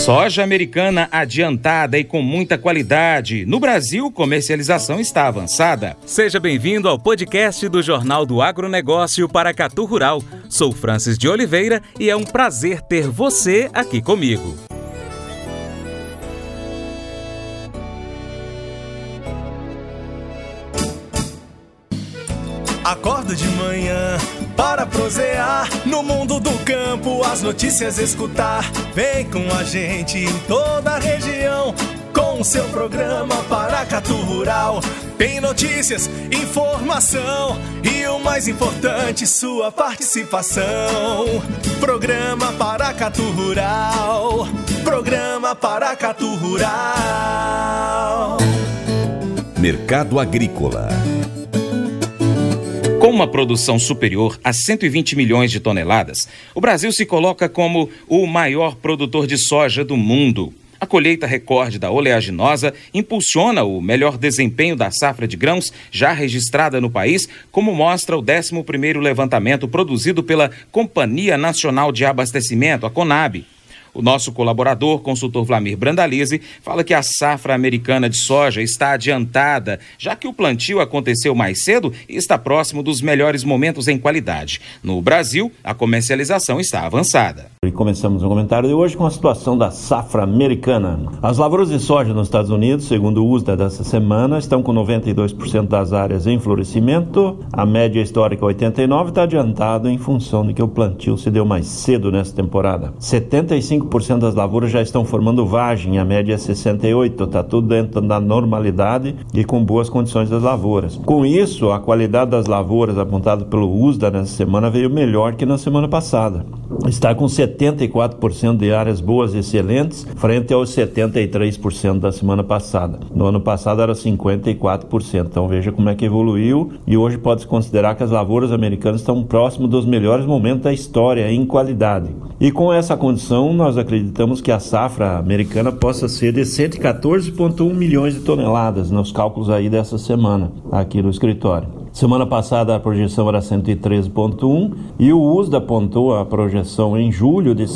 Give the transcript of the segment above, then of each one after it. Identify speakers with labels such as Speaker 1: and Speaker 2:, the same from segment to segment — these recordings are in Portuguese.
Speaker 1: Soja americana adiantada e com muita qualidade. No Brasil, comercialização está avançada. Seja bem-vindo ao podcast do Jornal do Agronegócio Paracatu Rural. Sou Francis de Oliveira e é um prazer ter você aqui comigo.
Speaker 2: Acordo de manhã para prosear no mundo do campo, as notícias escutar. Vem com a gente em toda a região com o seu programa Paracatu Rural. Tem notícias, informação e o mais importante, sua participação. Programa Paracatu Rural. Programa Paracatu Rural.
Speaker 3: Mercado Agrícola.
Speaker 1: Com uma produção superior a 120 milhões de toneladas, o Brasil se coloca como o maior produtor de soja do mundo. A colheita recorde da oleaginosa impulsiona o melhor desempenho da safra de grãos já registrada no país, como mostra o 11º levantamento produzido pela Companhia Nacional de Abastecimento, a CONAB. O nosso colaborador, consultor Vlamir Brandalize, fala que a safra americana de soja está adiantada, já que o plantio aconteceu mais cedo e está próximo dos melhores momentos em qualidade. No Brasil, a comercialização está avançada.
Speaker 4: E começamos o comentário de hoje com a situação da safra americana. As lavouras de soja nos Estados Unidos, segundo o USDA dessa semana, estão com 92% das áreas em florescimento. A média histórica 89% está adiantado em função de que o plantio se deu mais cedo nessa temporada. 75% das lavouras já estão formando vagem, a média é 68%, está tudo dentro da normalidade e com boas condições das lavouras. Com isso, a qualidade das lavouras apontada pelo USDA nessa semana veio melhor que na semana passada. Está com 74% de áreas boas e excelentes, frente aos 73% da semana passada. No ano passado era 54%, então veja como é que evoluiu e hoje pode-se considerar que as lavouras americanas estão próximo dos melhores momentos da história em qualidade. E com essa condição, nós acreditamos que a safra americana possa ser de 114,1 milhões de toneladas, nos cálculos aí dessa semana, aqui no escritório. Semana passada a projeção era 113,1 e o USDA apontou a projeção em julho de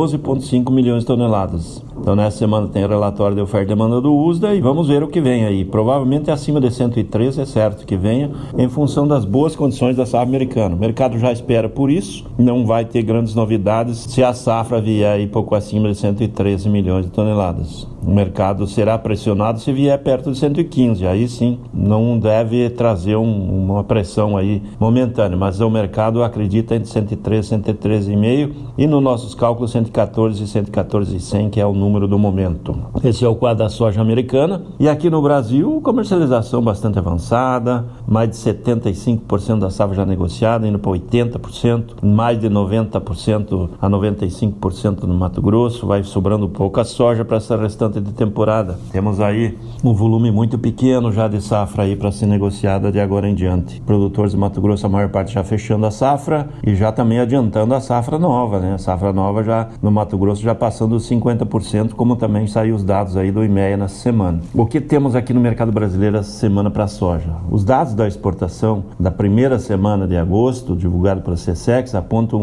Speaker 4: 112,5 milhões de toneladas. Então nessa semana tem o relatório de oferta e demanda do USDA e vamos ver o que vem aí. Provavelmente acima de 113 é certo que venha em função das boas condições da safra americana. O mercado já espera por isso, não vai ter grandes novidades se a safra vier aí pouco acima de 113 milhões de toneladas. O mercado será pressionado se vier perto de 115, aí sim não deve trazer uma pressão aí momentânea, mas o mercado acredita entre 113 e 113,5 e nos nossos cálculos 114 e 114,100, que é o número do momento. Esse é o quadro da soja americana e aqui no Brasil comercialização bastante avançada, mais de 75% da safra já negociada, indo para 80%, mais de 90% a 95% no Mato Grosso, vai sobrando pouca soja para essa restante de temporada. Temos aí um volume muito pequeno já de safra aí para ser negociada de agora em diante. Produtores de Mato Grosso, a maior parte já fechando a safra e já também adiantando a safra nova, né? A safra nova já no Mato Grosso já passando dos 50%, como também saiu os dados aí do IMEA nessa semana. O que temos aqui no mercado brasileiro essa semana para a soja? Os dados da exportação da primeira semana de agosto, divulgado pela SECEX, apontam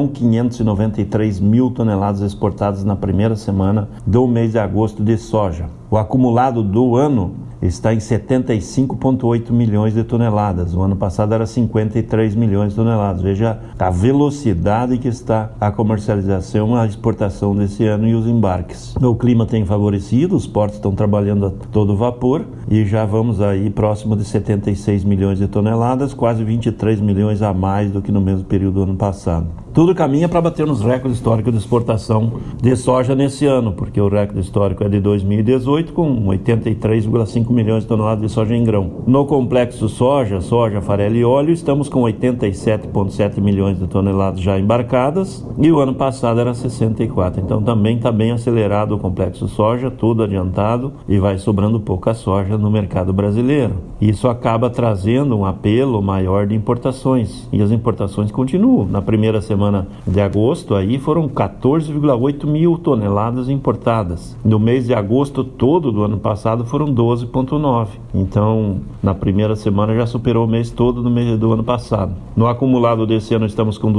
Speaker 4: 1.593.000 toneladas exportadas na primeira semana do mês de agosto de soja. O acumulado do ano está em 75,8 milhões de toneladas. O ano passado era 53 milhões de toneladas. Veja a velocidade que está a comercialização, a exportação desse ano e os embarques. O clima tem favorecido, os portos estão trabalhando a todo vapor e já vamos aí próximo de 76 milhões de toneladas, quase 23 milhões a mais do que no mesmo período do ano passado. Tudo caminha para bater nos recordes históricos de exportação de soja nesse ano, porque o recorde histórico é de 2018, com 83,5 milhões de toneladas de soja em grão. No complexo soja, farelo e óleo, estamos com 87,7 milhões de toneladas já embarcadas, e o ano passado era 64. Então também está bem acelerado o complexo soja, tudo adiantado, e vai sobrando pouca soja no mercado brasileiro. Isso acaba trazendo um apelo maior de importações, e as importações continuam. Na primeira semana de agosto aí foram 14,8 mil toneladas importadas. No mês de agosto todo todo do ano passado foram 12,9. Então, na primeira semana já superou o mês todo do ano passado. No acumulado desse ano estamos com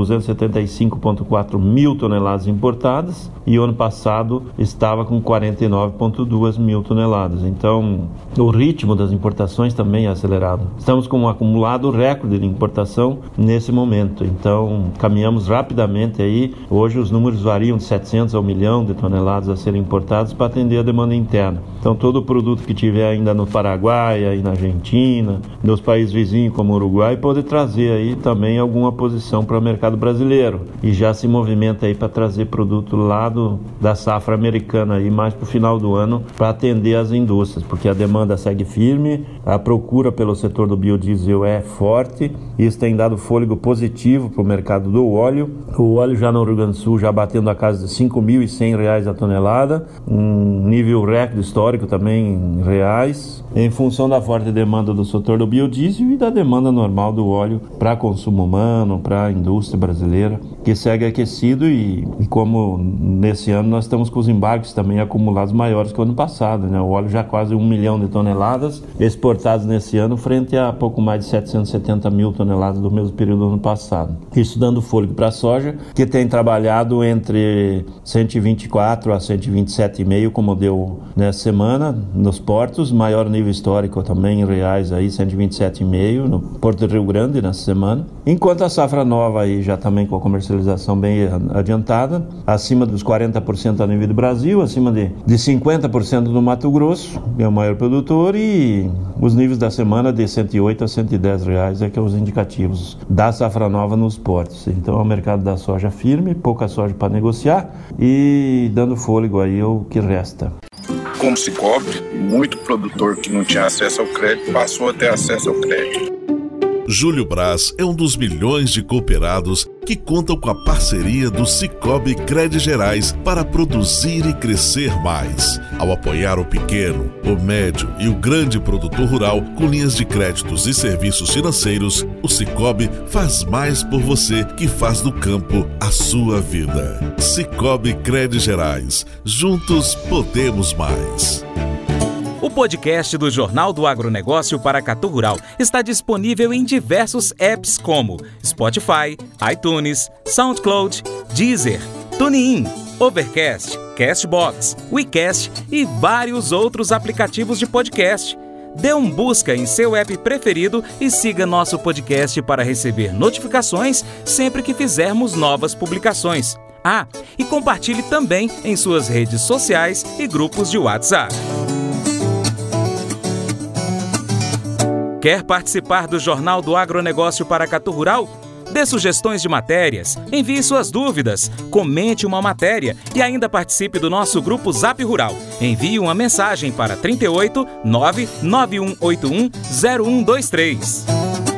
Speaker 4: 275,4 mil toneladas importadas e o ano passado estava com 49,2 mil toneladas. Então, o ritmo das importações também é acelerado. Estamos com um acumulado recorde de importação nesse momento. Então, caminhamos rapidamente aí. Hoje os números variam de 700 a 1 milhão de toneladas a serem importadas para atender a demanda interna. Então, todo o produto que tiver ainda no Paraguai, aí na Argentina, nos países vizinhos como o Uruguai, pode trazer aí também alguma posição para o mercado brasileiro. E já se movimenta aí para trazer produto lá da safra americana aí mais para o final do ano para atender as indústrias, porque a demanda segue firme, a procura pelo setor do biodiesel é forte, isso tem dado fôlego positivo para o mercado do óleo. O óleo já no Rio Grande do Sul já batendo a casa de R$ 5.100 a tonelada, um nível recorde histórico também em reais, em função da forte demanda do setor do biodiesel e da demanda normal do óleo para consumo humano, para a indústria brasileira, que segue aquecido e como nesse ano nós estamos com os embarques também acumulados maiores que o ano passado, né? O óleo já quase 1 milhão de toneladas exportados nesse ano frente a pouco mais de 770 mil toneladas do mesmo período do ano passado. Isso dando fôlego para a soja, que tem trabalhado entre 124 a 127,5, como deu nessa semana, nos portos, maior nível histórico também em reais aí, 127,5 no Porto do Rio Grande nessa semana. Enquanto a safra nova aí já também com a comercialização bem adiantada, acima dos 40% a nível do Brasil, acima de 50% no Mato Grosso, que é o maior produtor, e os níveis da semana de 108 a 110 reais é que é os indicativos da safra nova nos portos. Então é o mercado da soja firme, pouca soja para negociar e dando fôlego aí o que resta.
Speaker 5: Com o Sicoob, muito produtor que não tinha acesso ao crédito passou a ter acesso ao crédito.
Speaker 6: Júlio Braz é um dos milhões de cooperados que contam com a parceria do Sicoob Crédito Gerais para produzir e crescer mais. Ao apoiar o pequeno, o médio e o grande produtor rural com linhas de créditos e serviços financeiros, o Sicoob faz mais por você que faz do campo a sua vida. Sicoob Crédito Gerais. Juntos podemos mais.
Speaker 1: O podcast do Jornal do Agronegócio Paracatu Rural está disponível em diversos apps como Spotify, iTunes, SoundCloud, Deezer, TuneIn, Overcast, Castbox, WeCast e vários outros aplicativos de podcast. Dê um busca em seu app preferido e siga nosso podcast para receber notificações sempre que fizermos novas publicações. Ah, e compartilhe também em suas redes sociais e grupos de WhatsApp. Quer participar do Jornal do Agronegócio Paracatu Rural? Dê sugestões de matérias, envie suas dúvidas, comente uma matéria e ainda participe do nosso grupo Zap Rural. Envie uma mensagem para 38 99181 0123.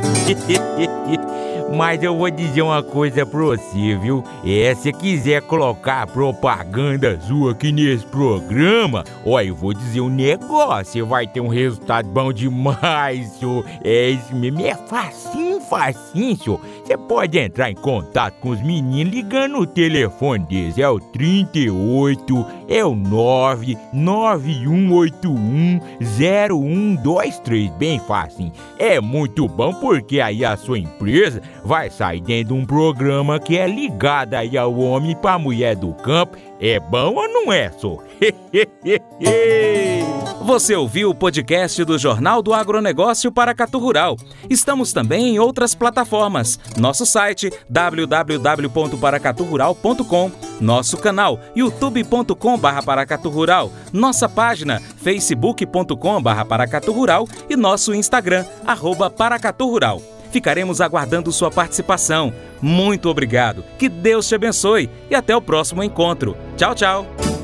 Speaker 7: Mas eu vou dizer uma coisa pra você, viu? Se quiser colocar propaganda sua aqui nesse programa, eu vou dizer um negócio, você vai ter um resultado bom demais, senhor. Isso mesmo, é facinho, senhor. Você pode entrar em contato com os meninos ligando o telefone deles, é o 38, é o 99181 0123, bem facinho. É muito bom porque aí a sua empresa vai sair dentro de um programa que é ligado aí ao homem pra mulher do campo. É bom ou não é, só?
Speaker 1: Você ouviu o podcast do Jornal do Agronegócio Paracatu Rural. Estamos também em outras plataformas. Nosso site www.paracaturural.com, nosso canal youtube.com/paracaturural, nossa página facebook.com/paracaturural e nosso Instagram @paracaturural. Ficaremos aguardando sua participação. Muito obrigado, que Deus te abençoe e até o próximo encontro. Tchau, tchau.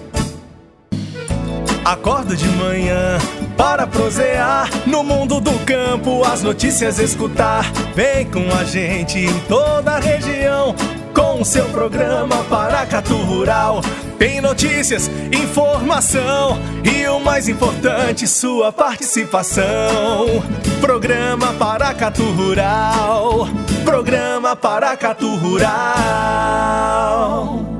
Speaker 2: Acordo de manhã para prosear no mundo do campo, as notícias escutar. Vem com a gente em toda a região com o seu programa Paracatu Rural. Tem notícias, informação e o mais importante, sua participação. Programa Paracatu Rural. Programa Paracatu Rural.